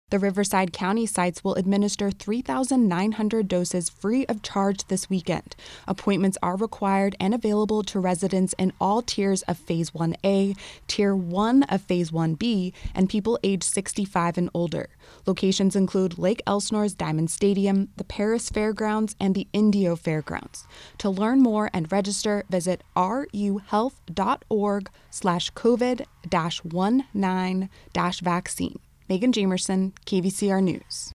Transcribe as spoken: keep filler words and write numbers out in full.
The Riverside County sites will administer three thousand nine hundred doses free of charge this weekend. Appointments are required and available to residents in all tiers of Phase one A, Tier one of Phase one B, and people aged sixty-five and older. Locations include Lake Elsinore's Diamond Stadium, the Paris Fairgrounds, and the Indio Fairgrounds. To learn more and register, visit ruhealth.org slash COVID dash one nine dash vaccine. Megan Jamerson, K V C R News.